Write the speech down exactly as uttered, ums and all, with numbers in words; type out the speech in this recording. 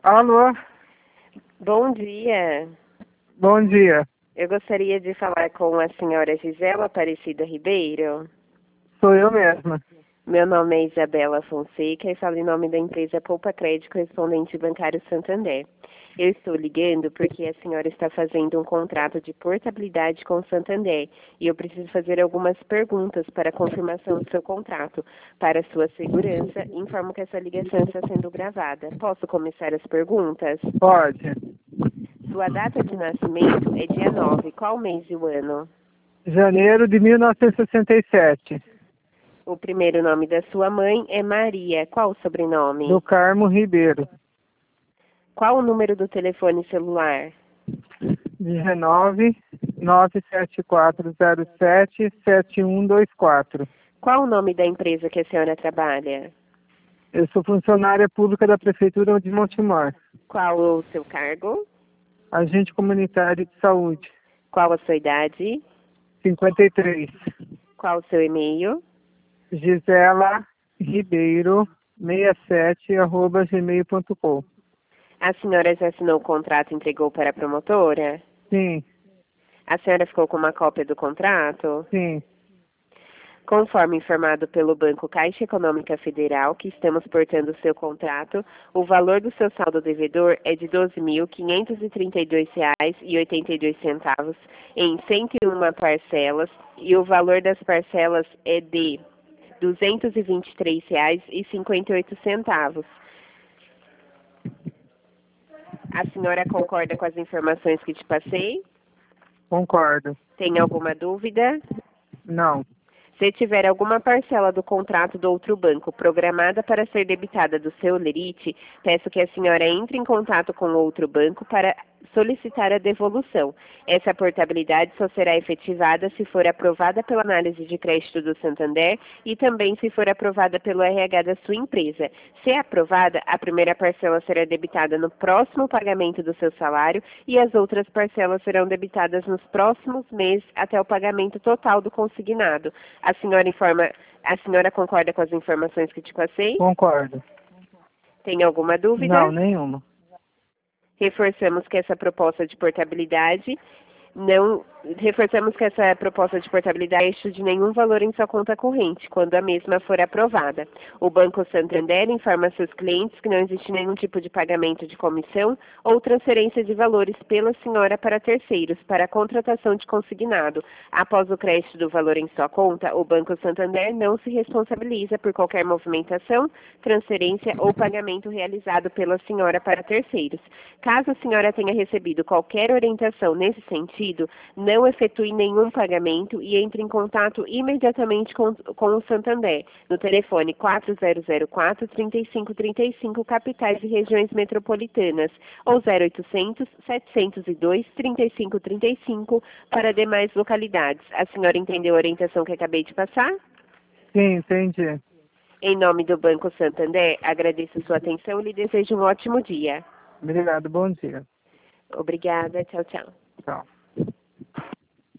Alô, Bom dia. bom dia. Eu gostaria de falar com a senhora Gisela Aparecida Ribeiro. Sou eu mesma. Meu nome é Isabela Fonseca e falo em nome da empresa Poupa Crédito Correspondente Bancário Santander. Eu estou ligando porque a senhora está fazendo um contrato de portabilidade com o Santander e eu preciso fazer algumas perguntas para a confirmação do seu contrato. Para sua segurança, informo que essa ligação está sendo gravada. Posso começar as perguntas? Pode. Sua data de nascimento é dia nove. Qual mês e o ano? Janeiro de mil novecentos e sessenta e sete. O primeiro nome da sua mãe é Maria. Qual o sobrenome? Do Carmo Ribeiro. Qual o número do telefone celular? dezenove, nove sete quatro zero sete, sete um dois quatro. Qual o nome da empresa que a senhora trabalha? Eu sou funcionária pública da Prefeitura de Montemor. Qual o seu cargo? Agente comunitário de saúde. Qual a sua idade? cinquenta e três. Qual o seu e-mail? Gisela Ribeiro sessenta e sete arroba gmail ponto com. A senhora já assinou o contrato e entregou para a promotora? Sim, A senhora ficou com uma cópia do contrato? sim. Conforme informado pelo Banco Caixa Econômica Federal, que estamos portando o seu contrato, o valor do seu saldo devedor é de doze mil quinhentos e trinta e dois reais e oitenta e dois centavos em cento e uma parcelas e o valor das parcelas é de duzentos e vinte e três reais e cinquenta e oito centavos. A senhora concorda com as informações que te passei? Concordo. Tem alguma dúvida? Não. Se tiver alguma parcela do contrato do outro banco programada para ser debitada do seu lerite, peço que a senhora entre em contato com o outro banco para solicitar a devolução. Essa portabilidade só será efetivada se for aprovada pela análise de crédito do Santander e também se for aprovada pelo R H da sua empresa. Se aprovada, a primeira parcela será debitada no próximo pagamento do seu salário e as outras parcelas serão debitadas nos próximos meses até o pagamento total do consignado. A senhora informa, a senhora concorda com as informações que te passei? Concordo. Tem alguma dúvida? Não, nenhuma. Reforçamos que essa proposta de portabilidade não reforçamos que essa proposta de portabilidade não de nenhum valor em sua conta corrente, quando a mesma for aprovada. O Banco Santander informa seus clientes que não existe nenhum tipo de pagamento de comissão ou transferência de valores pela senhora para terceiros, para a contratação de consignado. Após o crédito do valor em sua conta, o Banco Santander não se responsabiliza por qualquer movimentação, transferência ou pagamento realizado pela senhora para terceiros. Caso a senhora tenha recebido qualquer orientação nesse sentido, não efetue nenhum pagamento e entre em contato imediatamente com, com o Santander, no telefone quatro zero zero quatro, três cinco três cinco, capitais e regiões metropolitanas, ou zero oitocentos, setecentos e dois, trinta e cinco trinta e cinco para demais localidades. A senhora entendeu a orientação que acabei de passar? Sim, entendi. Em nome do Banco Santander, agradeço sua atenção e lhe desejo um ótimo dia. Obrigado, bom dia. Obrigada, tchau, tchau. Tchau.